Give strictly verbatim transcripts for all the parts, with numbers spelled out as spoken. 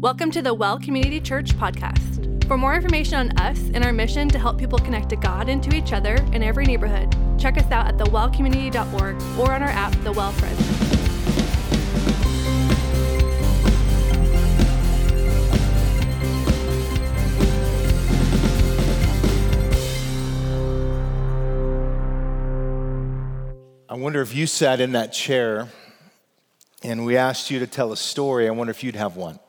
Welcome to the Well Community Church podcast. For more information on us and our mission to help people connect to God and to each other in every neighborhood, check us out at the well community dot org or on our app, The Well Friends. I wonder if you sat in that chair and we asked you to tell a story, I wonder if you'd have one,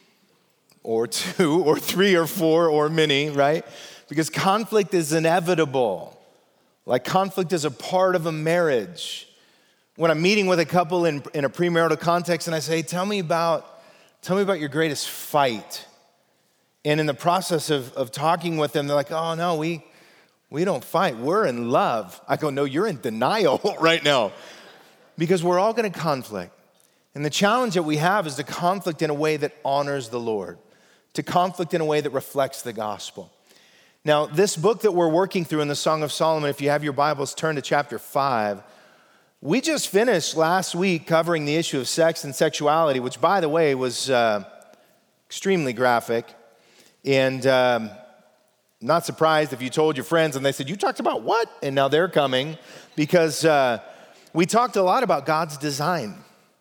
or two, or three, or four, or many, right? Because conflict is inevitable. Like conflict is a part of a marriage. When I'm meeting with a couple in, in a premarital context and I say, tell me about, tell me about your greatest fight. And in the process of, of talking with them, they're like, oh no, we, we don't fight, we're in love. I go, no, you're in denial right now. Because we're all gonna conflict. And the challenge that we have is to conflict in a way that honors the Lord, to conflict in a way that reflects the gospel. Now, this book that we're working through in the Song of Solomon, if you have your Bibles, turn to chapter five. We just finished last week covering the issue of sex and sexuality, which, by the way, was uh, extremely graphic. And um, not surprised if you told your friends and they said, you talked about what? And now they're coming because uh, we talked a lot about God's design.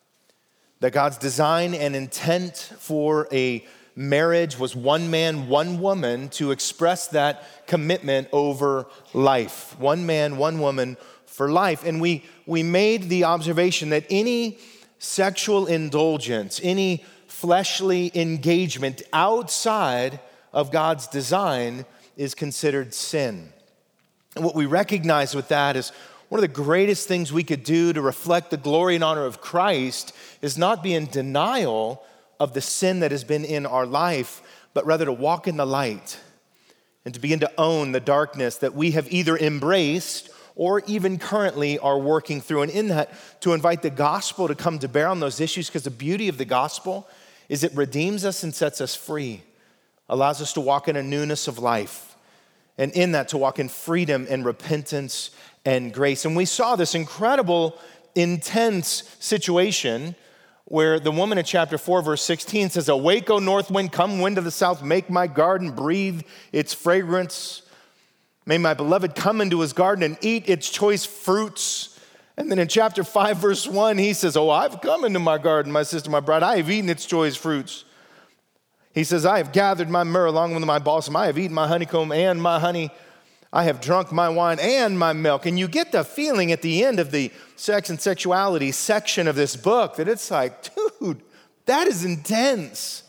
That God's design and intent for a marriage was one man, one woman to express that commitment over life. One man, one woman for life. And we, we made the observation that any sexual indulgence, any fleshly engagement outside of God's design is considered sin. And what we recognize with that is one of the greatest things we could do to reflect the glory and honor of Christ is not be in denial of the sin that has been in our life, but rather to walk in the light and to begin to own the darkness that we have either embraced or even currently are working through. And in that, to invite the gospel to come to bear on those issues, because the beauty of the gospel is it redeems us and sets us free, allows us to walk in a newness of life, and in that to walk in freedom and repentance and grace. And we saw this incredible, intense situation where the woman in chapter four, verse sixteen says, awake, O north wind, come wind of the south, make my garden breathe its fragrance. May my beloved come into his garden and eat its choice fruits. And then in chapter five, verse one, he says, oh, I've come into my garden, my sister, my bride, I have eaten its choice fruits. He says, I have gathered my myrrh along with my balsam, I have eaten my honeycomb and my honey. I have drunk my wine and my milk. And you get the feeling at the end of the sex and sexuality section of this book that it's like, dude, that is intense.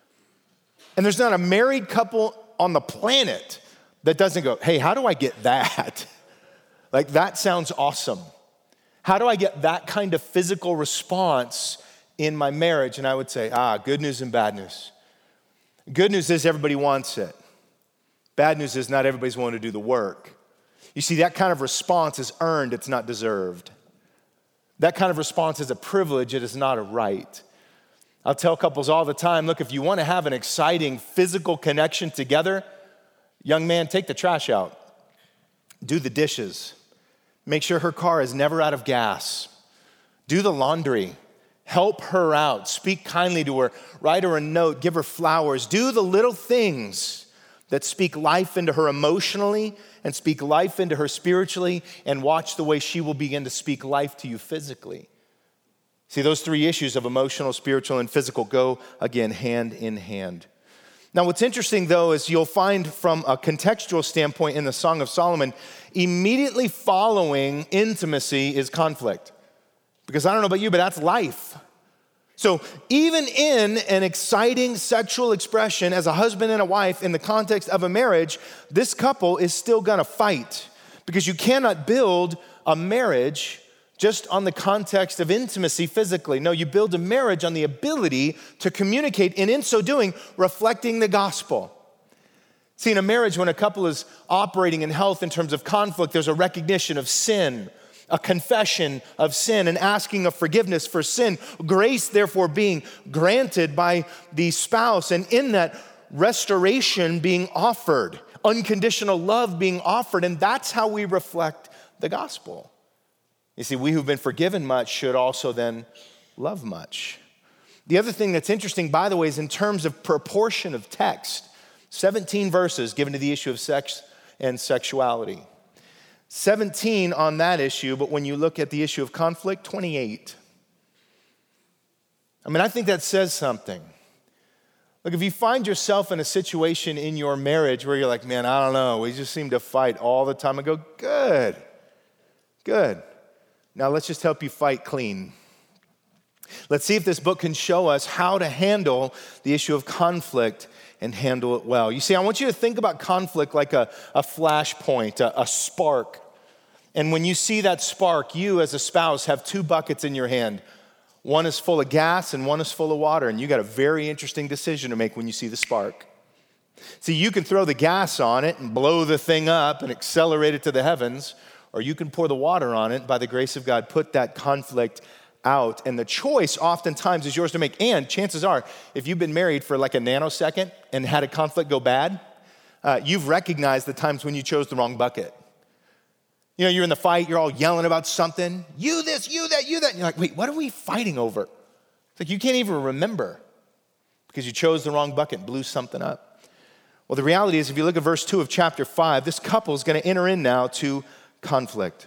And there's not a married couple on the planet that doesn't go, hey, how do I get that? Like, that sounds awesome. How do I get that kind of physical response in my marriage? And I would say, ah, good news and bad news. Good news is everybody wants it. Bad news is not everybody's willing to do the work. You see, that kind of response is earned, it's not deserved. That kind of response is a privilege, it is not a right. I'll tell couples all the time, look, if you want to have an exciting physical connection together, young man, take the trash out. Do the dishes. Make sure her car is never out of gas. Do the laundry. Help her out. Speak kindly to her. Write her a note. Give her flowers. Do the little things that speak life into her emotionally and speak life into her spiritually, and watch the way she will begin to speak life to you physically. See, those three issues of emotional, spiritual, and physical go, again, hand in hand. Now, what's interesting, though, is you'll find from a contextual standpoint in the Song of Solomon, immediately following intimacy is conflict. Because I don't know about you, but that's life. So even in an exciting sexual expression as a husband and a wife in the context of a marriage, this couple is still gonna fight, because you cannot build a marriage just on the context of intimacy physically. No, you build a marriage on the ability to communicate, and in so doing, reflecting the gospel. See, in a marriage, when a couple is operating in health in terms of conflict, there's a recognition of sin, a confession of sin, and asking of forgiveness for sin. Grace, therefore, being granted by the spouse, and in that, restoration being offered, unconditional love being offered, and that's how we reflect the gospel. You see, we who've been forgiven much should also then love much. The other thing that's interesting, by the way, is in terms of proportion of text. seventeen verses given to the issue of sex and sexuality. seventeen on that issue, but when you look at the issue of conflict, twenty-eight. I mean, I think that says something. Look, if you find yourself in a situation in your marriage where you're like, man, I don't know, we just seem to fight all the time, I go, good, good. Now let's just help you fight clean. Let's see if this book can show us how to handle the issue of conflict and handle it well. You see, I want you to think about conflict like a, a flashpoint, a, a spark. And when you see that spark, you as a spouse have two buckets in your hand. One is full of gas and one is full of water. And you got a very interesting decision to make when you see the spark. See, you can throw the gas on it and blow the thing up and accelerate it to the heavens, or you can pour the water on it, by the grace of God, put that conflict out. And the choice oftentimes is yours to make. And chances are, if you've been married for like a nanosecond and had a conflict go bad, uh, you've recognized the times when you chose the wrong bucket. You know, you're in the fight, you're all yelling about something. You this, you that, you that. And you're like, wait, what are we fighting over? It's like you can't even remember because you chose the wrong bucket and blew something up. Well, the reality is, if you look at verse two of chapter five, this couple is going to enter in now to conflict.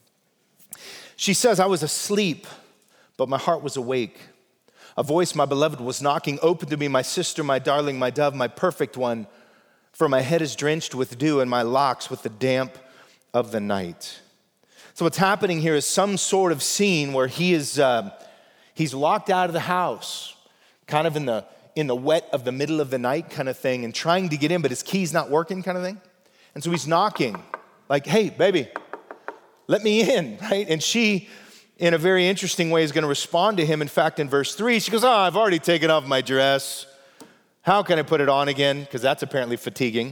She says, I was asleep, but my heart was awake. A voice, my beloved, was knocking. Open to me, my sister, my darling, my dove, my perfect one. For my head is drenched with dew and my locks with the damp of the night. So what's happening here is some sort of scene where he is uh, he's locked out of the house, kind of in the in the wet of the middle of the night kind of thing, and trying to get in, but his key's not working kind of thing. And so he's knocking, like, hey, baby, let me in, right? And she, in a very interesting way, is going to respond to him. In fact, in verse three, she goes, oh, I've already taken off my dress. How can I put it on again? Because that's apparently fatiguing.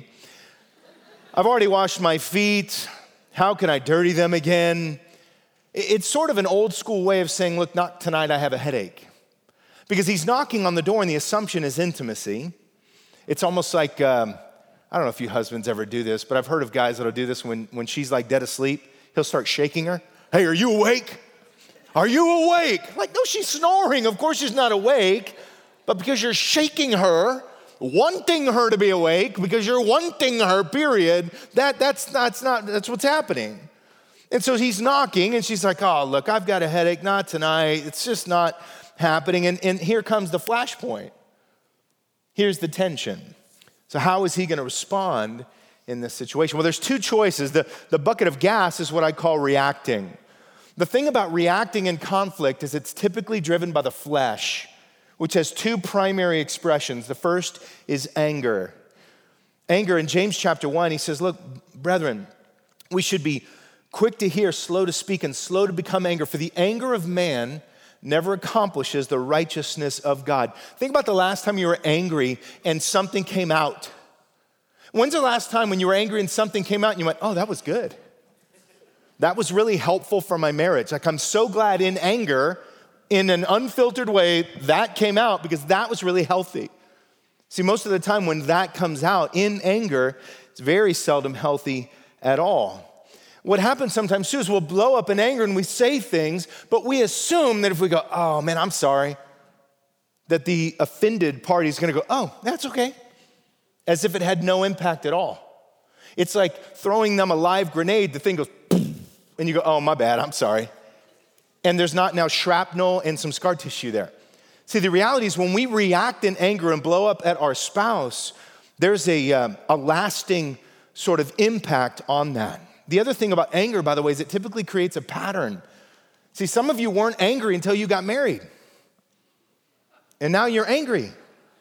I've already washed my feet. How can I dirty them again? It's sort of an old school way of saying, look, not tonight, I have a headache. Because he's knocking on the door and the assumption is intimacy. It's almost like, um, I don't know if you husbands ever do this, but I've heard of guys that'll do this when, when she's like dead asleep. He'll start shaking her. Hey, are you awake? Are you awake? Like, no, she's snoring. Of course she's not awake. But because you're shaking her, wanting her to be awake, because you're wanting her, period, that, that's, that's, not, that's what's happening. And so he's knocking, and she's like, oh, look, I've got a headache, not tonight. It's just not happening. And, and here comes the flashpoint. Here's the tension. So how is he going to respond in this situation? Well, there's two choices. The, the bucket of gas is what I call reacting. The thing about reacting in conflict is it's typically driven by the flesh, which has two primary expressions. The first is anger. Anger in James chapter one, he says, look, brethren, we should be quick to hear, slow to speak, and slow to become angry. For the anger of man never accomplishes the righteousness of God. Think about the last time you were angry and something came out. When's the last time when you were angry and something came out and you went, oh, that was good. That was really helpful for my marriage. Like, I'm so glad in anger, in an unfiltered way, that came out because that was really healthy. See, most of the time when that comes out in anger, it's very seldom healthy at all. What happens sometimes too is we'll blow up in anger and we say things, but we assume that if we go, oh man, I'm sorry, that the offended party is gonna go, oh, that's okay, as if it had no impact at all. It's like throwing them a live grenade, the thing goes, and you go, oh, my bad, I'm sorry. And there's not now shrapnel and some scar tissue there. See, the reality is when we react in anger and blow up at our spouse, there's a, um, a lasting sort of impact on that. The other thing about anger, by the way, is it typically creates a pattern. See, some of you weren't angry until you got married. And now you're angry.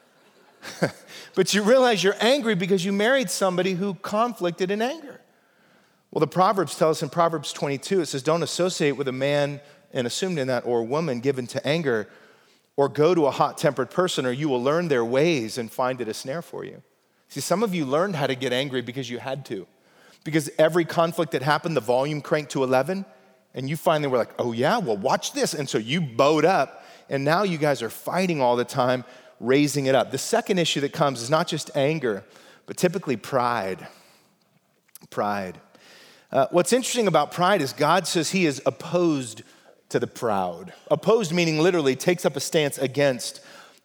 But you realize you're angry because you married somebody who conflicted in anger. Well, the Proverbs tell us in Proverbs twenty-two, it says, don't associate with a man, and assumed in that, or a woman given to anger, or go to a hot-tempered person, or you will learn their ways and find it a snare for you. See, some of you learned how to get angry because you had to. Because every conflict that happened, the volume cranked to eleven, and you finally were like, oh yeah, well watch this. And so you bowed up, and now you guys are fighting all the time, raising it up. The second issue that comes is not just anger, but typically pride. Pride. Uh, what's interesting about pride is God says he is opposed to the proud. Opposed meaning literally takes up a stance against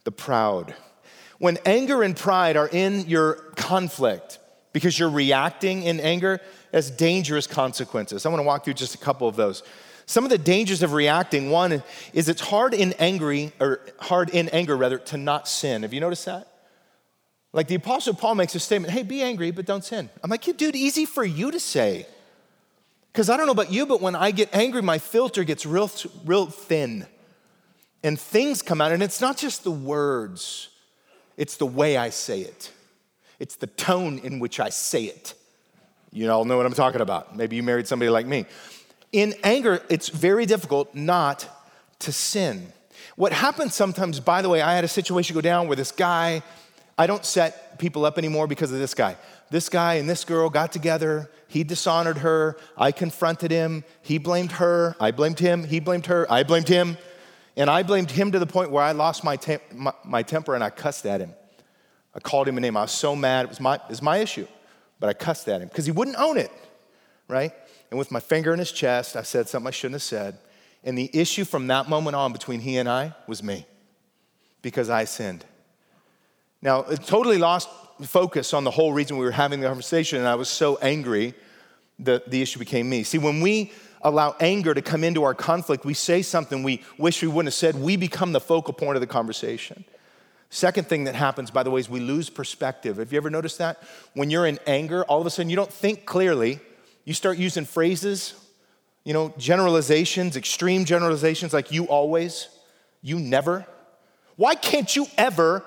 the proud. When anger and pride are in your conflict because you're reacting in anger, it has dangerous consequences. I want to walk through just a couple of those. Some of the dangers of reacting, one is it's hard in angry, or hard in anger rather, to not sin. Have you noticed that? Like the Apostle Paul makes a statement, hey, be angry, but don't sin. I'm like, yeah, dude, easy for you to say. Because I don't know about you, but when I get angry, my filter gets real, real thin. And things come out, and it's not just the words. It's the way I say it. It's the tone in which I say it. You all know what I'm talking about. Maybe you married somebody like me. In anger, it's very difficult not to sin. What happens sometimes, by the way, I had a situation go down where this guy, I don't set people up anymore because of this guy. This guy and this girl got together. He dishonored her. I confronted him. He blamed her. I blamed him. He blamed her. I blamed him. And I blamed him to the point where I lost my, te- my, my temper and I cussed at him. I called him a name. I was so mad. It was my, it was my issue. But I cussed at him because he wouldn't own it, right? And with my finger in his chest, I said something I shouldn't have said. And the issue from that moment on between he and I was me because I sinned. Now, it totally lost focus on the whole reason we were having the conversation, and I was so angry that the issue became me. See, when we allow anger to come into our conflict, we say something we wish we wouldn't have said, we become the focal point of the conversation. Second thing that happens, by the way, is we lose perspective. Have you ever noticed that? When you're in anger, all of a sudden you don't think clearly. You start using phrases, you know, generalizations, extreme generalizations like you always, you never. Why can't you ever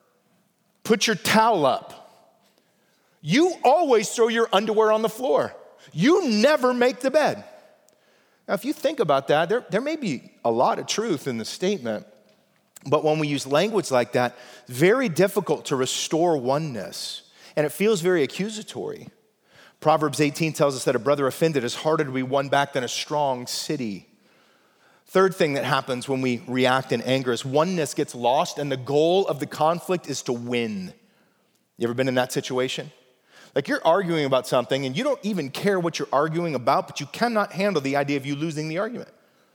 put your towel up? You always throw your underwear on the floor. You never make the bed. Now, if you think about that, there, there may be a lot of truth in the statement, but when we use language like that, it's very difficult to restore oneness, and it feels very accusatory. Proverbs eighteen tells us that a brother offended is harder to be won back than a strong city. Third thing that happens when we react in anger is oneness gets lost, and the goal of the conflict is to win. You ever been in that situation? Like you're arguing about something, and you don't even care what you're arguing about, but you cannot handle the idea of you losing the argument.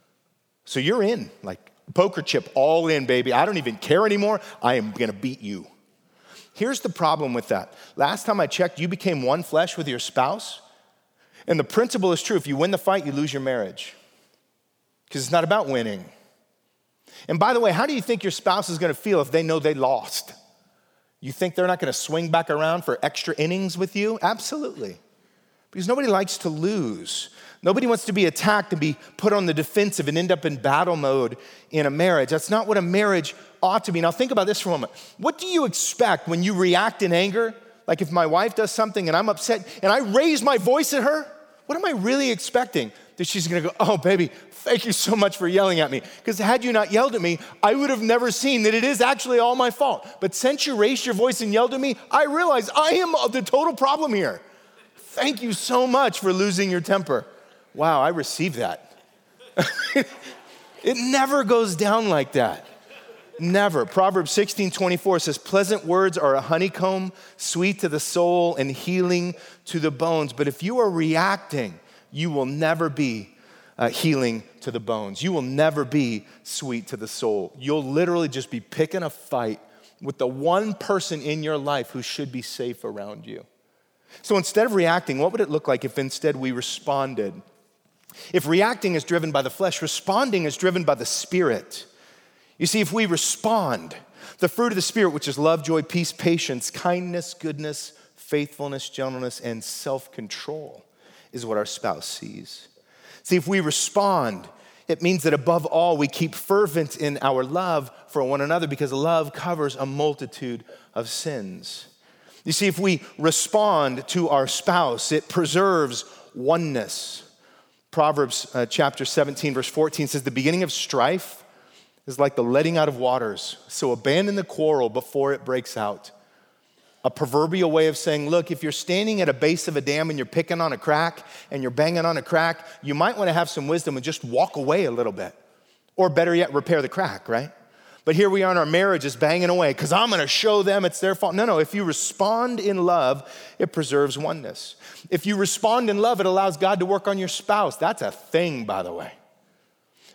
So you're in, like poker chip, all in, baby. I don't even care anymore. I am gonna beat you. Here's the problem with that. Last time I checked, you became one flesh with your spouse. And the principle is true. If you win the fight, you lose your marriage. Because it's not about winning. And by the way, how do you think your spouse is gonna feel if they know they lost? You think they're not gonna swing back around for extra innings with you? Absolutely. Because nobody likes to lose. Nobody wants to be attacked and be put on the defensive and end up in battle mode in a marriage. That's not what a marriage ought to be. Now think about this for a moment. What do you expect when you react in anger? Like if my wife does something and I'm upset and I raise my voice at her, what am I really expecting? That she's gonna go, oh baby, thank you so much for yelling at me. Because had you not yelled at me, I would have never seen that it is actually all my fault. But since you raised your voice and yelled at me, I realize I am the total problem here. Thank you so much for losing your temper. Wow, I received that. It never goes down like that. Never. Proverbs sixteen twenty-four says, pleasant words are a honeycomb, sweet to the soul and healing to the bones. But if you are reacting, you will never be uh, healing to the bones. You will never be sweet to the soul. You'll literally just be picking a fight with the one person in your life who should be safe around you. So instead of reacting, what would it look like if instead we responded? If reacting is driven by the flesh, responding is driven by the Spirit. You see, if we respond, the fruit of the Spirit, which is love, joy, peace, patience, kindness, goodness, faithfulness, gentleness, and self-control, is what our spouse sees. See, if we respond, it means that above all, we keep fervent in our love for one another because love covers a multitude of sins. You see, if we respond to our spouse, it preserves oneness. Proverbs uh, chapter seventeen, verse fourteen says, the beginning of strife is like the letting out of waters. So abandon the quarrel before it breaks out. A proverbial way of saying, look, if you're standing at a base of a dam and you're picking on a crack and you're banging on a crack, you might want to have some wisdom and just walk away a little bit. Or better yet, repair the crack, right? But here we are in our marriages banging away because I'm going to show them it's their fault. No, no, if you respond in love, it preserves oneness. If you respond in love, it allows God to work on your spouse. That's a thing, by the way.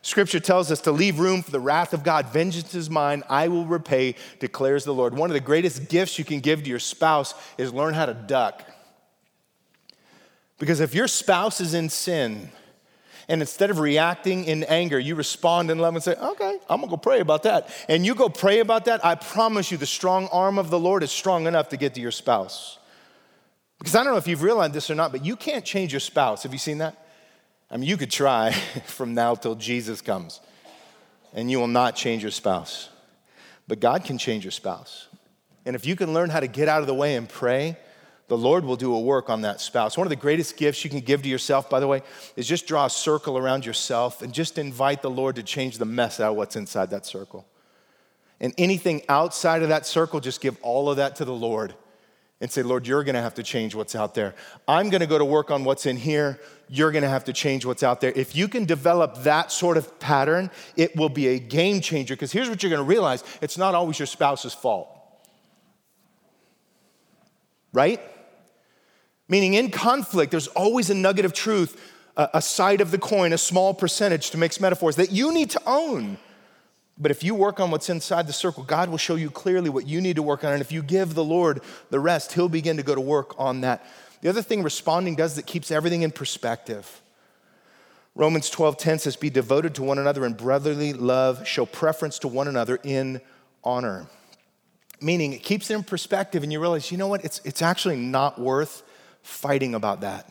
Scripture tells us to leave room for the wrath of God. Vengeance is mine, I will repay, declares the Lord. One of the greatest gifts you can give to your spouse is learn how to duck. Because if your spouse is in sin, and instead of reacting in anger, you respond in love and say, okay, I'm gonna go pray about that. And you go pray about that, I promise you the strong arm of the Lord is strong enough to get to your spouse. Because I don't know if you've realized this or not, but you can't change your spouse. Have you seen that? I mean, you could try from now till Jesus comes, and you will not change your spouse. But God can change your spouse. And if you can learn how to get out of the way and pray, the Lord will do a work on that spouse. One of the greatest gifts you can give to yourself, by the way, is just draw a circle around yourself and just invite the Lord to change the mess out of what's inside that circle. And anything outside of that circle, just give all of that to the Lord and say, Lord, you're gonna have to change what's out there. I'm gonna go to work on what's in here. You're gonna have to change what's out there. If you can develop that sort of pattern, it will be a game changer, because here's what you're gonna realize, it's not always your spouse's fault. Right? Meaning in conflict, there's always a nugget of truth, a, a side of the coin, a small percentage, to mix metaphors, that you need to own. But if you work on what's inside the circle, God will show you clearly what you need to work on. And if you give the Lord the rest, he'll begin to go to work on that. The other thing responding does that keeps everything in perspective. Romans twelve ten says, be devoted to one another in brotherly love, show preference to one another in honor. Meaning it keeps it in perspective, and you realize, you know what, it's, it's actually not worth fighting about that.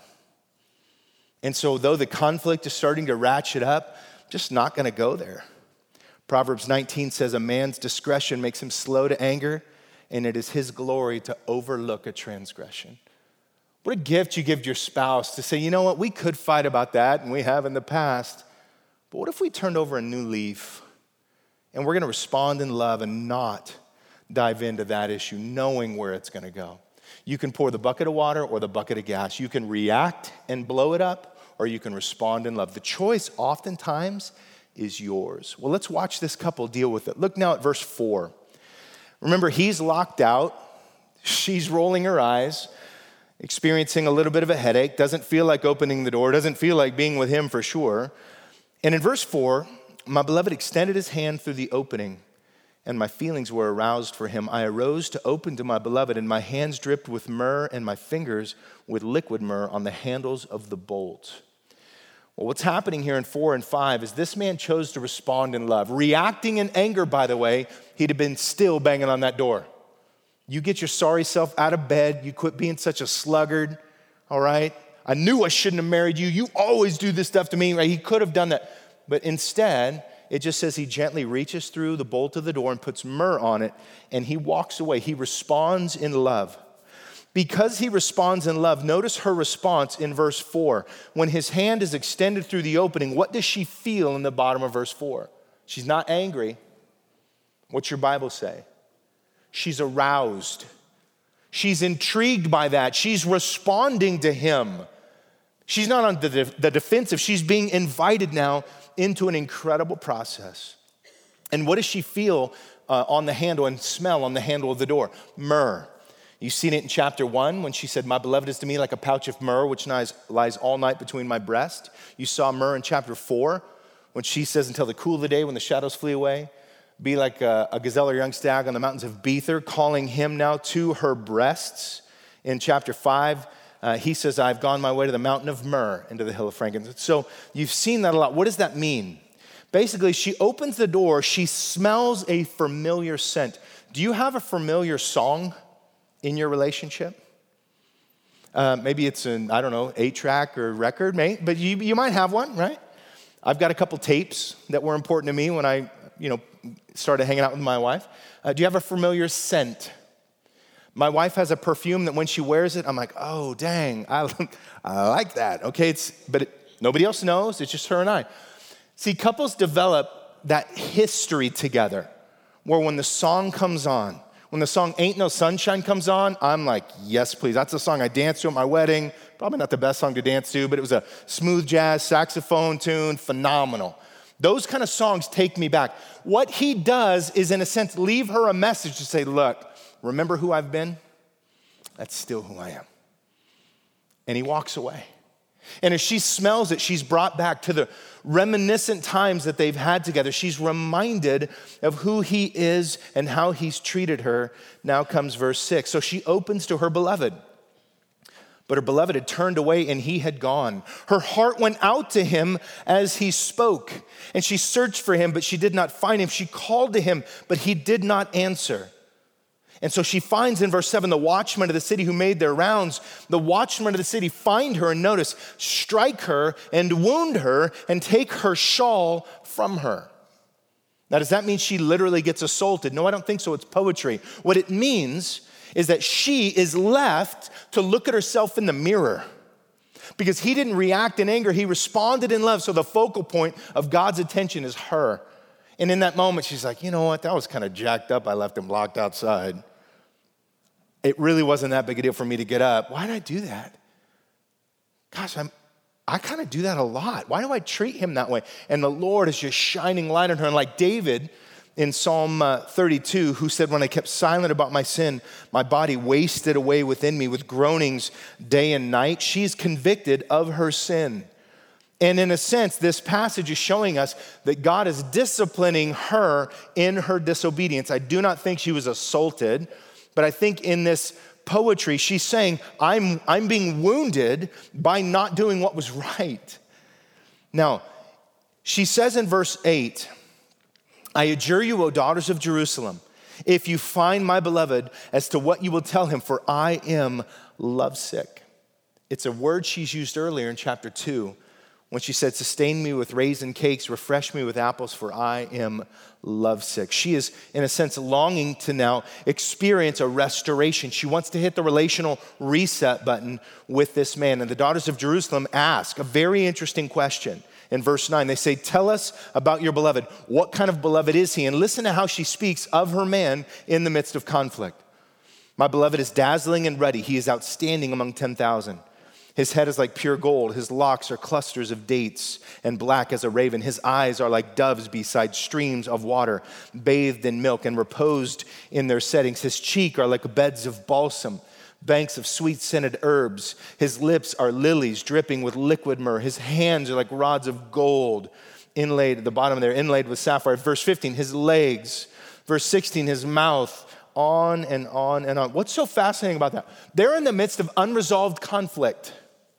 And so though the conflict is starting to ratchet up, just not gonna go there. Proverbs nineteen says, a man's discretion makes him slow to anger, and it is his glory to overlook a transgression. What a gift you give your spouse to say, you know what, we could fight about that, and we have in the past, but what if we turned over a new leaf, and we're gonna respond in love and not dive into that issue, knowing where it's gonna go. You can pour the bucket of water or the bucket of gas. You can react and blow it up, or you can respond in love. The choice oftentimes is yours. Well, let's watch this couple deal with it. Look now at verse four. Remember, he's locked out. She's rolling her eyes, experiencing a little bit of a headache, doesn't feel like opening the door, doesn't feel like being with him for sure. And in verse four, my beloved extended his hand through the opening, and my feelings were aroused for him. I arose to open to my beloved, and my hands dripped with myrrh and my fingers with liquid myrrh on the handles of the bolt. Well, what's happening here in four and five is this man chose to respond in love. Reacting in anger, by the way, he'd have been still banging on that door. You get your sorry self out of bed. You quit being such a sluggard, all right? I knew I shouldn't have married you. You always do this stuff to me. Right? He could have done that. But instead, it just says he gently reaches through the bolt of the door and puts myrrh on it, and he walks away. He responds in love. Because he responds in love, notice her response in verse four. When his hand is extended through the opening, what does she feel in the bottom of verse four? She's not angry. What's your Bible say? She's aroused. She's intrigued by that. She's responding to him. She's not on the, de- the defensive. She's being invited now into an incredible process. And what does she feel uh, on the handle and smell on the handle of the door? Myrrh. You've seen it in chapter one when she said, my beloved is to me like a pouch of myrrh, which lies, lies all night between my breast. You saw myrrh in chapter four when she says, until the cool of the day when the shadows flee away, be like a, a gazelle or young stag on the mountains of Bether, calling him now to her breasts. In chapter five, uh, he says, I've gone my way to the mountain of myrrh and to the hill of frankincense. So you've seen that a lot. What does that mean? Basically, she opens the door, she smells a familiar scent. Do you have a familiar song in your relationship? Uh, maybe it's an, I don't know, eight-track or record, mate, but you, you might have one, right? I've got a couple tapes that were important to me when I, you know, started hanging out with my wife. Uh, do you have a familiar scent? My wife has a perfume that when she wears it, I'm like, oh, dang, I, I like that. Okay, it's but it, nobody else knows. It's just her and I. See, couples develop that history together where when the song comes on, when the song Ain't No Sunshine comes on, I'm like, yes, please. That's the song I danced to at my wedding. Probably not the best song to dance to, but it was a smooth jazz saxophone tune, phenomenal. Those kind of songs take me back. What he does is, in a sense, leave her a message to say, look, remember who I've been? That's still who I am. And he walks away. And as she smells it, she's brought back to the reminiscent times that they've had together. She's reminded of who he is and how he's treated her. Now comes verse six. So she opens to her beloved. But her beloved had turned away and he had gone. Her heart went out to him as he spoke. And she searched for him, but she did not find him. She called to him, but he did not answer. And so she finds in verse seven, the watchmen of the city who made their rounds. The watchmen of the city find her and notice, strike her and wound her and take her shawl from her. Now, does that mean she literally gets assaulted? No, I don't think so. It's poetry. What it means is that she is left to look at herself in the mirror. Because he didn't react in anger, he responded in love. So the focal point of God's attention is her. And in that moment, she's like, you know what? That was kind of jacked up. I left him locked outside. It really wasn't that big a deal for me to get up. Why did I do that? Gosh, I'm, I kind of do that a lot. Why do I treat him that way? And the Lord is just shining light on her. And like David in Psalm uh, thirty-two, who said, when I kept silent about my sin, my body wasted away within me with groanings day and night. She's convicted of her sin. And in a sense, this passage is showing us that God is disciplining her in her disobedience. I do not think she was assaulted. But I think in this poetry, she's saying, I'm, I'm being wounded by not doing what was right. Now, she says in verse eight, I adjure you, O daughters of Jerusalem, if you find my beloved, as to what you will tell him, for I am lovesick. It's a word she's used earlier in chapter two, when she said, sustain me with raisin cakes, refresh me with apples, for I am lovesick. She is, in a sense, longing to now experience a restoration. She wants to hit the relational reset button with this man. And the daughters of Jerusalem ask a very interesting question. In verse nine, they say, tell us about your beloved. What kind of beloved is he? And listen to how she speaks of her man in the midst of conflict. My beloved is dazzling and ruddy. He is outstanding among ten thousand. His head is like pure gold. His locks are clusters of dates and black as a raven. His eyes are like doves beside streams of water, bathed in milk and reposed in their settings. His cheek are like beds of balsam, banks of sweet-scented herbs. His lips are lilies dripping with liquid myrrh. His hands are like rods of gold, inlaid at the bottom there, inlaid with sapphire. Verse fifteen, his legs. Verse sixteen, his mouth, on and on and on. What's so fascinating about that? They're in the midst of unresolved conflict.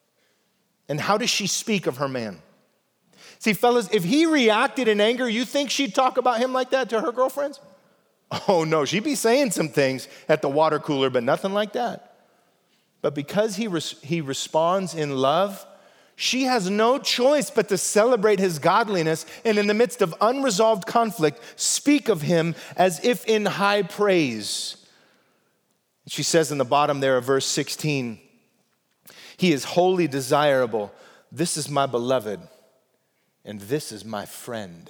And how does she speak of her man? See, fellas, if he reacted in anger, you think she'd talk about him like that to her girlfriends? Oh, no, she'd be saying some things at the water cooler, but nothing like that. But because he res- he responds in love, she has no choice but to celebrate his godliness and in the midst of unresolved conflict, speak of him as if in high praise. She says in the bottom there of verse sixteen, he is wholly desirable. This is my beloved, and this is my friend.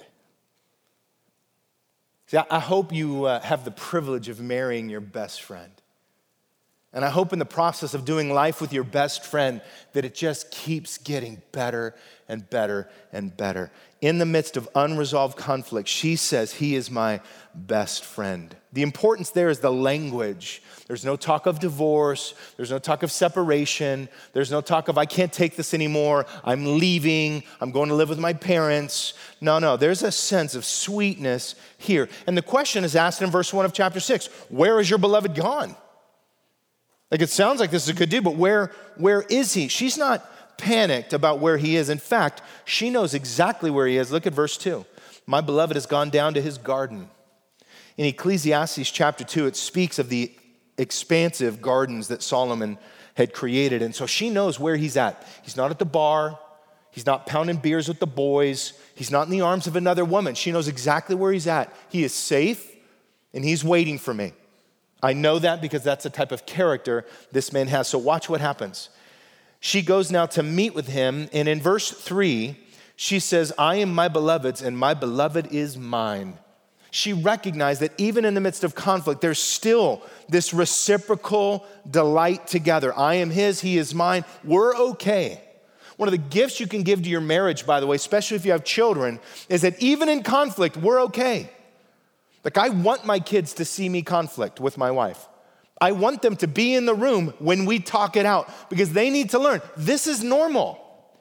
See, I hope you uh, have the privilege of marrying your best friend. And I hope in the process of doing life with your best friend that it just keeps getting better and better and better. In the midst of unresolved conflict, she says, he is my best friend. The importance there is the language. There's no talk of divorce. There's no talk of separation. There's no talk of, I can't take this anymore. I'm leaving. I'm going to live with my parents. No, no. There's a sense of sweetness here. And the question is asked in verse one of chapter six, where is your beloved gone? Like it sounds like this is a good deal, but where, where is he? She's not panicked about where he is. In fact, she knows exactly where he is. Look at verse two. My beloved has gone down to his garden. In Ecclesiastes chapter two, it speaks of the expansive gardens that Solomon had created. And so she knows where he's at. He's not at the bar. He's not pounding beers with the boys. He's not in the arms of another woman. She knows exactly where he's at. He is safe and he's waiting for me. I know that because that's the type of character this man has. So watch what happens. She goes now to meet with him. And in verse three, she says, I am my beloved's and my beloved is mine. She recognized that even in the midst of conflict, there's still this reciprocal delight together. I am his, he is mine. We're okay. One of the gifts you can give to your marriage, by the way, especially if you have children, is that even in conflict, we're okay. Like I want my kids to see me conflict with my wife. I want them to be in the room when we talk it out because they need to learn this is normal.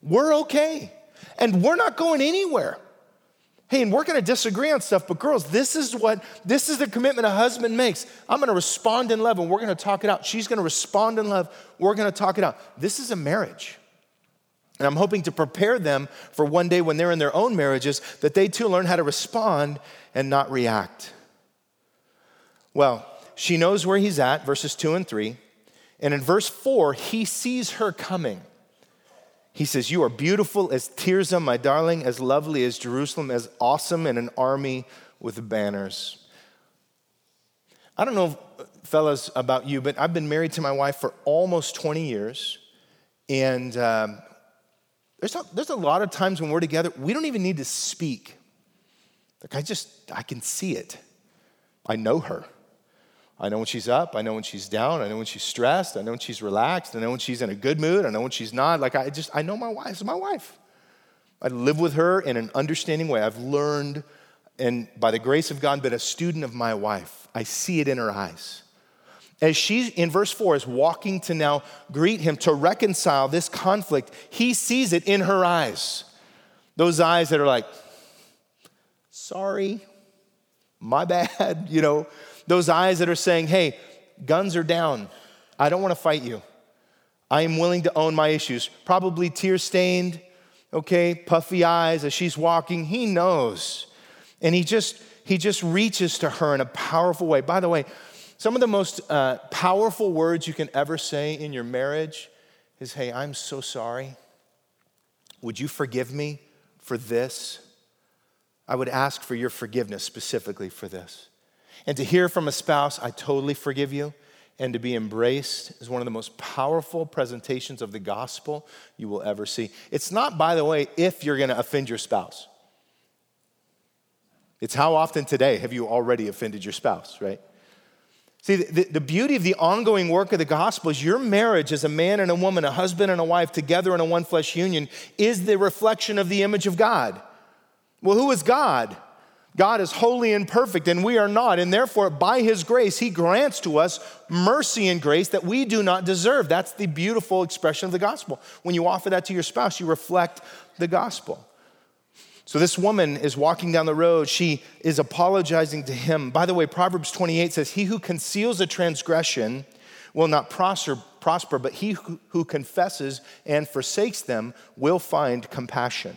We're okay. And we're not going anywhere. Hey, and we're going to disagree on stuff, but girls, this is what, this is the commitment a husband makes. I'm going to respond in love, and we're going to talk it out. She's going to respond in love. We're going to talk it out. This is a marriage. And I'm hoping to prepare them for one day when they're in their own marriages, that they too learn how to respond and not react. Well, she knows where he's at, verses two and three. And in verse four, he sees her coming. He says, you are beautiful as Tirzah, my darling, as lovely as Jerusalem, as awesome in an army with banners. I don't know, fellas, about you, but I've been married to my wife for almost twenty years. And um, there's, a, there's a lot of times when we're together, we don't even need to speak. Like I just, I can see it. I know her. I know when she's up, I know when she's down, I know when she's stressed, I know when she's relaxed, I know when she's in a good mood, I know when she's not. Like I just, I know my wife, it's my wife. I live with her in an understanding way. I've learned, and by the grace of God, been a student of my wife. I see it in her eyes. As she, in verse four, is walking to now greet him to reconcile this conflict, he sees it in her eyes. Those eyes that are like, sorry, my bad, you know. Those eyes that are saying, hey, guns are down. I don't want to fight you. I am willing to own my issues. Probably tear-stained, okay, puffy eyes as she's walking. He knows. And he just, he just reaches to her in a powerful way. By the way, some of the most uh, powerful words you can ever say in your marriage is, hey, I'm so sorry. Would you forgive me for this? I would ask for your forgiveness specifically for this. And to hear from a spouse, I totally forgive you, and to be embraced is one of the most powerful presentations of the gospel you will ever see. It's not, by the way, if you're going to offend your spouse. It's how often today have you already offended your spouse, right? See, the, the beauty of the ongoing work of the gospel is your marriage as a man and a woman, a husband and a wife together in a one flesh union is the reflection of the image of God. Well, who is God? God is holy and perfect, and we are not. And therefore, by his grace, he grants to us mercy and grace that we do not deserve. That's the beautiful expression of the gospel. When you offer that to your spouse, you reflect the gospel. So this woman is walking down the road. She is apologizing to him. By the way, Proverbs twenty-eight says, he who conceals a transgression will not prosper, prosper, but he who, who confesses and forsakes them will find compassion.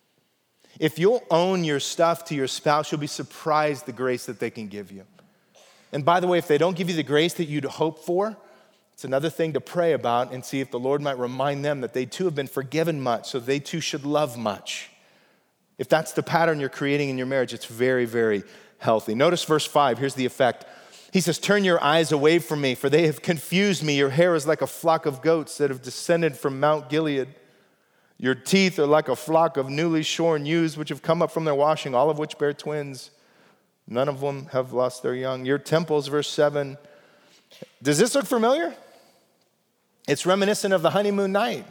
If you'll own your stuff to your spouse, you'll be surprised the grace that they can give you. And by the way, if they don't give you the grace that you'd hope for, it's another thing to pray about and see if the Lord might remind them that they too have been forgiven much, so they too should love much. If that's the pattern you're creating in your marriage, it's very, very healthy. Notice verse five, here's the effect. He says, turn your eyes away from me, for they have confused me. Your hair is like a flock of goats that have descended from Mount Gilead. Your teeth are like a flock of newly shorn ewes, which have come up from their washing, all of which bear twins. None of them have lost their young. Your temples, verse seven. Does this look familiar? It's reminiscent of the honeymoon night.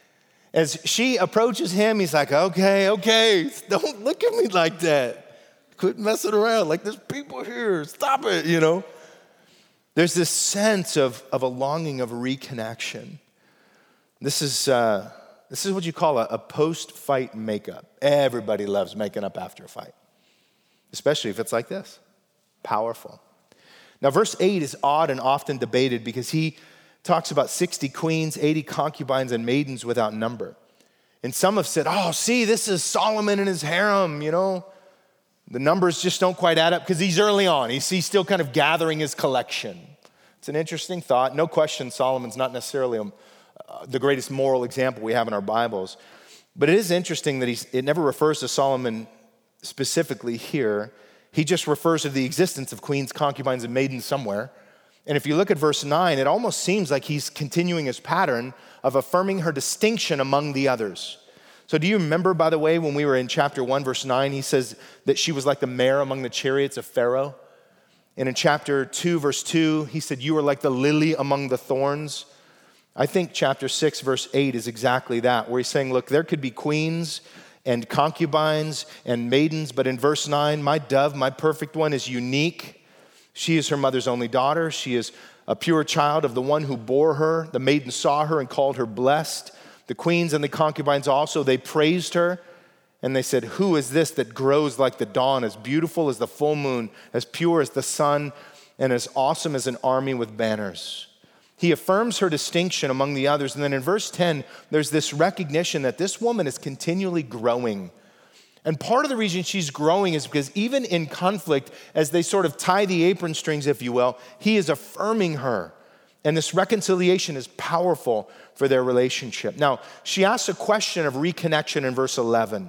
As she approaches him, he's like, okay, okay, don't look at me like that. Quit messing around. Like, there's people here. Stop it, you know. There's this sense of, of a longing of reconnection. This is... Uh, This is what you call a, a post-fight makeup. Everybody loves making up after a fight, especially if it's like this, powerful. Now, verse eight is odd and often debated because he talks about sixty queens, eighty concubines, and maidens without number. And some have said, oh, see, this is Solomon and his harem, you know. The numbers just don't quite add up because he's early on. He's, he's still kind of gathering his collection. It's an interesting thought. No question, Solomon's not necessarily a Uh, the greatest moral example we have in our Bibles. But it is interesting that he's, it never refers to Solomon specifically here. He just refers to the existence of queens, concubines, and maidens somewhere. And if you look at verse nine, it almost seems like he's continuing his pattern of affirming her distinction among the others. So do you remember, by the way, when we were in chapter one, verse nine, he says that she was like the mare among the chariots of Pharaoh. And in chapter two, verse two, he said, you are like the lily among the thorns. I think chapter six, verse eight is exactly that, where he's saying, look, there could be queens and concubines and maidens, but in verse nine, my dove, my perfect one, is unique. She is her mother's only daughter. She is a pure child of the one who bore her. The maiden saw her and called her blessed. The queens and the concubines also, they praised her, and they said, who is this that grows like the dawn, as beautiful as the full moon, as pure as the sun, and as awesome as an army with banners? He affirms her distinction among the others. And then in verse ten, there's this recognition that this woman is continually growing. And part of the reason she's growing is because even in conflict, as they sort of tie the apron strings, if you will, he is affirming her. And this reconciliation is powerful for their relationship. Now, she asks a question of reconnection in verse eleven.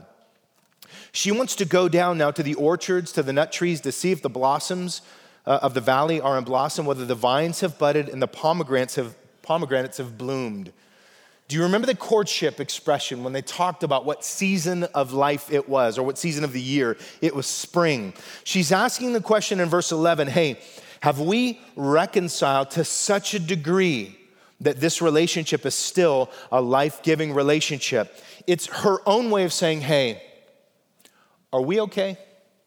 She wants to go down now to the orchards, to the nut trees, to see if the blossoms uh, of the valley are in blossom, whether the vines have budded and the pomegranates have, pomegranates have bloomed. Do you remember the courtship expression when they talked about what season of life it was, or what season of the year? It was spring. She's asking the question in verse eleven, hey, have we reconciled to such a degree that this relationship is still a life-giving relationship? It's her own way of saying, hey, are we okay?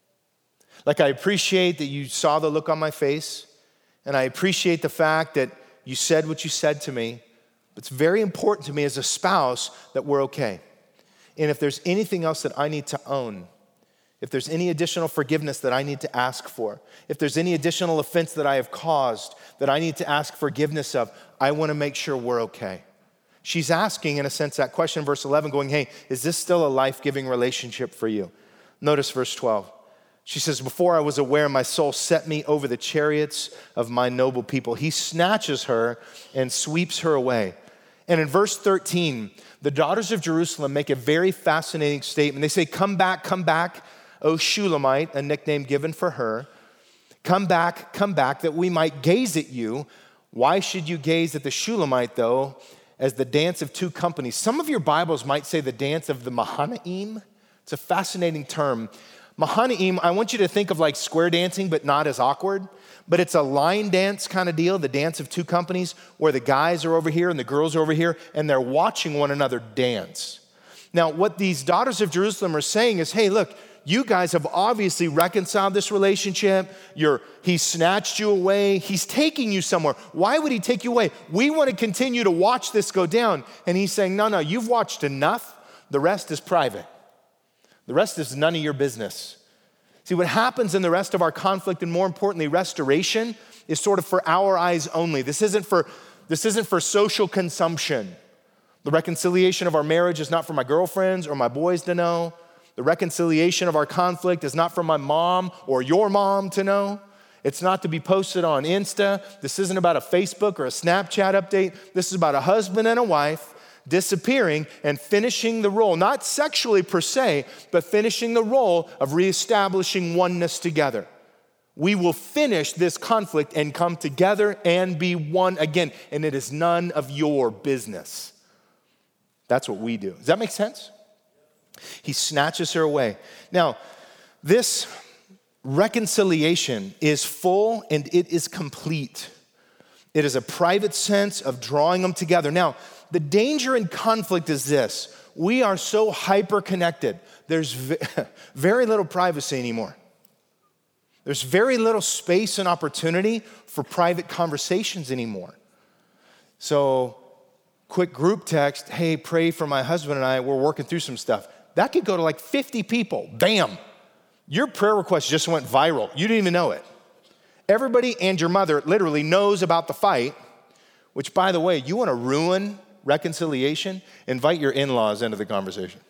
Like, I appreciate that you saw the look on my face, and I appreciate the fact that you said what you said to me. It's very important to me as a spouse that we're okay. And if there's anything else that I need to own, if there's any additional forgiveness that I need to ask for, if there's any additional offense that I have caused that I need to ask forgiveness of, I want to make sure we're okay. She's asking, in a sense, that question in verse eleven, going, hey, is this still a life-giving relationship for you? Notice verse twelve. She says, before I was aware, my soul set me over the chariots of my noble people. He snatches her and sweeps her away. And in verse thirteen, the daughters of Jerusalem make a very fascinating statement. They say, come back, come back, O Shulamite, a nickname given for her. Come back, come back, that we might gaze at you. Why should you gaze at the Shulamite, though, as the dance of two companies? Some of your Bibles might say the dance of the Mahanaim. It's a fascinating term. Mahanaim, I want you to think of like square dancing, but not as awkward. But it's a line dance kind of deal, the dance of two companies, where the guys are over here and the girls are over here, and they're watching one another dance. Now, what these daughters of Jerusalem are saying is, hey, look, you guys have obviously reconciled this relationship. You're, he snatched you away. He's taking you somewhere. Why would he take you away? We want to continue to watch this go down. And he's saying, no, no, you've watched enough. The rest is private. The rest is none of your business. See, what happens in the rest of our conflict, and more importantly, restoration, is sort of for our eyes only. This isn't for, this isn't for social consumption. The reconciliation of our marriage is not for my girlfriends or my boys to know. The reconciliation of our conflict is not for my mom or your mom to know. It's not to be posted on Insta. This isn't about a Facebook or a Snapchat update. This is about a husband and a wife disappearing and finishing the role, not sexually per se, but finishing the role of reestablishing oneness together. We will finish this conflict and come together and be one again, and it is none of your business. That's what we do. Does that make sense? He snatches her away. Now, this reconciliation is full and it is complete. It is a private sense of drawing them together. Now, the danger in conflict is this. We are so hyper-connected. There's very little privacy anymore. There's very little space and opportunity for private conversations anymore. So, quick group text, hey, pray for my husband and I, we're working through some stuff. That could go to like fifty people. Bam! Your prayer request just went viral. You didn't even know it. Everybody and your mother literally knows about the fight, which, by the way, you want to ruin reconciliation? Invite your in-laws into the conversation.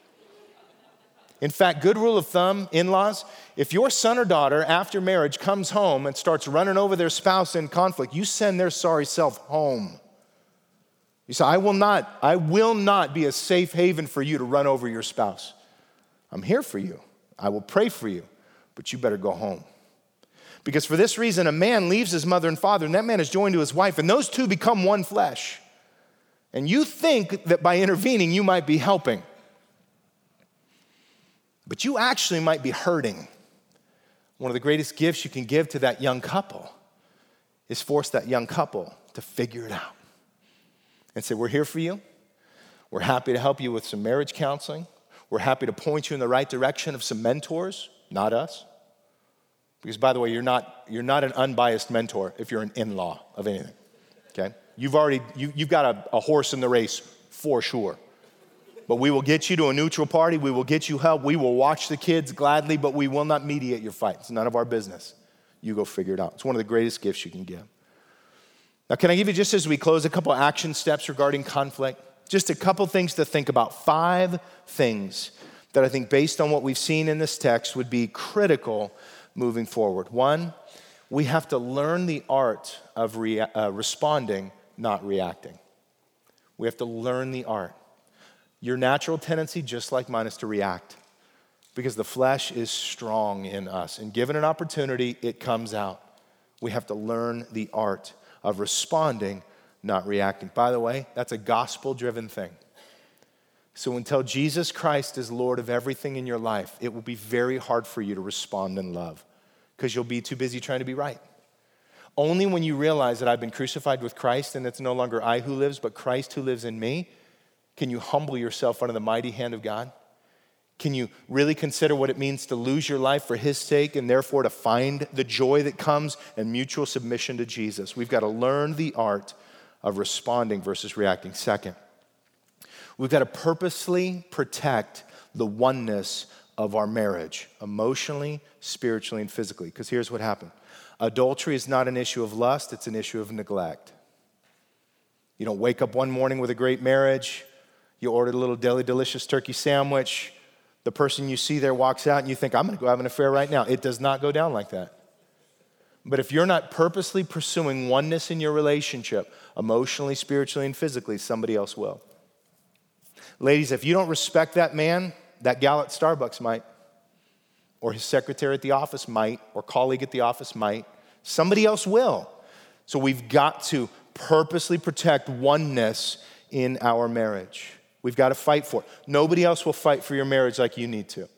In fact, good rule of thumb, in-laws, if your son or daughter after marriage comes home and starts running over their spouse in conflict, you send their sorry self home. You say, I will not, I will not be a safe haven for you to run over your spouse. I'm here for you. I will pray for you, but you better go home. Because for this reason, a man leaves his mother and father, and that man is joined to his wife, and those two become one flesh. And you think that by intervening, you might be helping. But you actually might be hurting. One of the greatest gifts you can give to that young couple is force that young couple to figure it out. And say, we're here for you. We're happy to help you with some marriage counseling. We're happy to point you in the right direction of some mentors, not us. Because, by the way, you're not, you're not an unbiased mentor if you're an in-law of anything, okay? You've already, you, you've got a, a horse in the race for sure. But we will get you to a neutral party. We will get you help. We will watch the kids gladly, but we will not mediate your fight. It's none of our business. You go figure it out. It's one of the greatest gifts you can give. Now, can I give you, just as we close, a couple action steps regarding conflict? Just a couple things to think about. Five things that I think, based on what we've seen in this text, would be critical moving forward. One, we have to learn the art of rea- uh, responding, not reacting. We have to learn the art. Your natural tendency, just like mine, is to react because the flesh is strong in us. And given an opportunity, it comes out. We have to learn the art of responding, not reacting. By the way, that's a gospel-driven thing. So until Jesus Christ is Lord of everything in your life, it will be very hard for you to respond in love because you'll be too busy trying to be right. Only when you realize that I've been crucified with Christ and it's no longer I who lives, but Christ who lives in me, can you humble yourself under the mighty hand of God? Can you really consider what it means to lose your life for his sake and therefore to find the joy that comes in mutual submission to Jesus? We've got to learn the art of responding versus reacting. Second, we've got to purposely protect the oneness of our marriage, emotionally, spiritually, and physically. Because here's what happened. Adultery is not an issue of lust, it's an issue of neglect. You don't wake up one morning with a great marriage, you ordered a little deli delicious turkey sandwich, the person you see there walks out and you think, I'm gonna go have an affair right now. It does not go down like that. But if you're not purposely pursuing oneness in your relationship, emotionally, spiritually, and physically, somebody else will. Ladies, if you don't respect that man, that gal at Starbucks might, or his secretary at the office might, or colleague at the office might. Somebody else will. So we've got to purposely protect oneness in our marriage. We've got to fight for it. Nobody else will fight for your marriage like you need to.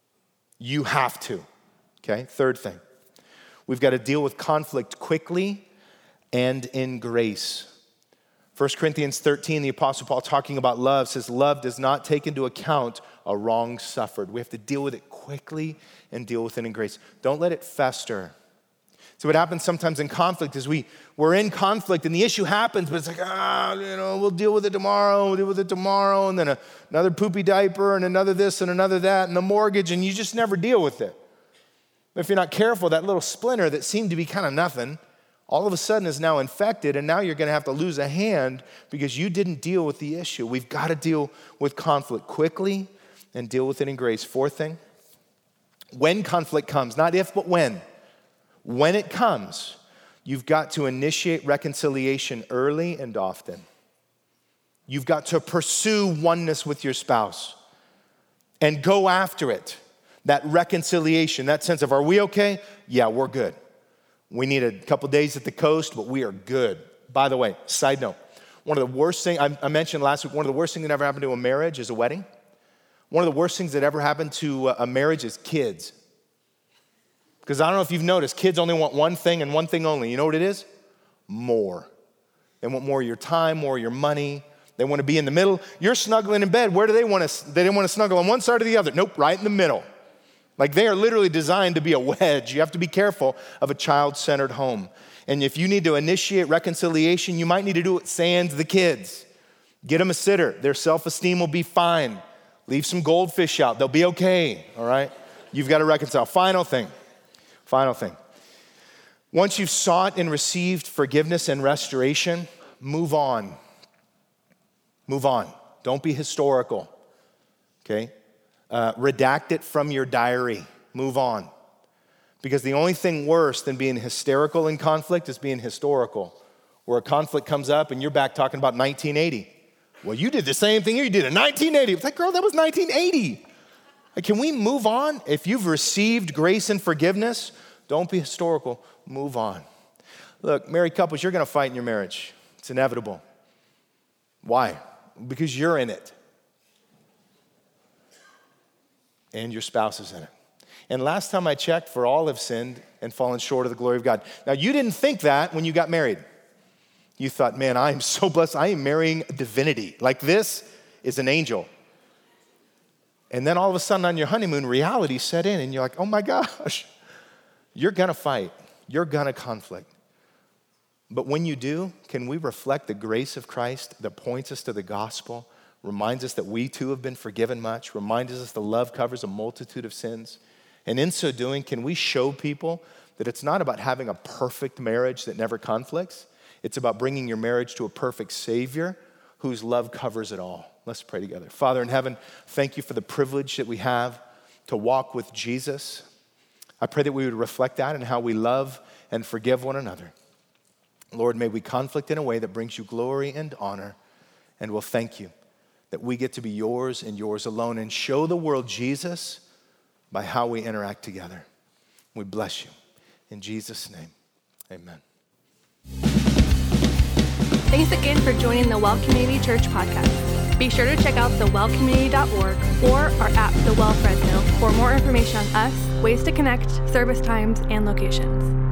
You have to, okay? Third thing, we've got to deal with conflict quickly and in grace. First Corinthians thirteen, the Apostle Paul, talking about love, says love does not take into account a wrong suffered. We have to deal with it quickly and deal with it in grace. Don't let it fester. So what happens sometimes in conflict is we, we're in conflict and the issue happens, but it's like, ah, you know, we'll deal with it tomorrow, we'll deal with it tomorrow, and then a, another poopy diaper and another this and another that and the mortgage, and you just never deal with it. If you're not careful, that little splinter that seemed to be kind of nothing, all of a sudden is now infected, and now you're going to have to lose a hand because you didn't deal with the issue. We've got to deal with conflict quickly and deal with it in grace. Fourth thing, when conflict comes, not if, but when. When it comes, you've got to initiate reconciliation early and often. You've got to pursue oneness with your spouse and go after it. That reconciliation, that sense of, are we okay? Yeah, we're good. We need a couple days at the coast, but we are good. By the way, side note, one of the worst things, I mentioned last week, one of the worst things that ever happened to a marriage is a wedding. One of the worst things that ever happened to a marriage is kids. Because I don't know if you've noticed, kids only want one thing and one thing only. You know what it is? More. They want more of your time, more of your money. They want to be in the middle. You're snuggling in bed. Where do they want to? They didn't want to snuggle on one side or the other. Nope, right in the middle. Like they are literally designed to be a wedge. You have to be careful of a child-centered home. And if you need to initiate reconciliation, you might need to do it sans the kids. Get them a sitter. Their self-esteem will be fine. Leave some goldfish out. They'll be okay, all right? You've got to reconcile. Final thing. Final thing. Once you've sought and received forgiveness and restoration, move on. Move on. Don't be historical, okay? Uh, redact it from your diary. Move on. Because the only thing worse than being hysterical in conflict is being historical, where a conflict comes up and you're back talking about nineteen eighty. Well, you did the same thing you did in nineteen eighty. It's like, girl, that was nineteen eighty. Like, can we move on? If you've received grace and forgiveness, don't be historical. Move on. Look, married couples, you're going to fight in your marriage. It's inevitable. Why? Because you're in it. And your spouse is in it. And last time I checked, for all have sinned and fallen short of the glory of God. Now, you didn't think that when you got married. You thought, man, I am so blessed. I am marrying a divinity. Like, this is an angel. And then all of a sudden on your honeymoon, reality set in and you're like, oh my gosh, you're gonna fight. You're gonna conflict. But when you do, can we reflect the grace of Christ that points us to the gospel, reminds us that we too have been forgiven much, reminds us the love covers a multitude of sins? And in so doing, can we show people that it's not about having a perfect marriage that never conflicts? It's about bringing your marriage to a perfect Savior whose love covers it all. Let's pray together. Father in heaven, thank you for the privilege that we have to walk with Jesus. I pray that we would reflect that in how we love and forgive one another. Lord, may we conflict in a way that brings you glory and honor, and we'll thank you that we get to be yours and yours alone and show the world Jesus by how we interact together. We bless you. In Jesus' name, amen. Thanks again for joining the Well Community Church podcast. Be sure to check out the well community dot org or our app, The Well Fresno, for more information on us, ways to connect, service times, and locations.